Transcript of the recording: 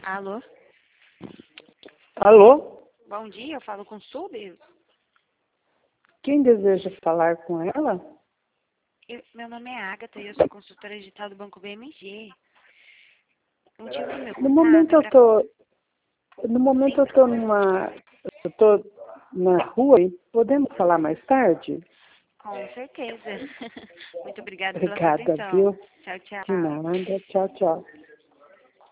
Alô? Alô? Bom dia, eu falo com Sub. Quem deseja falar com ela? Meu nome é Agatha e eu sou consultora digital do Banco BMG. O motivo do meu No contato momento é eu para... tô, no momento eu tô na rua e podemos falar mais tarde? Com certeza. Muito obrigada pela sua Obrigada, atenção. viu? Tchau, De tchau. nada. Tchau, tchau.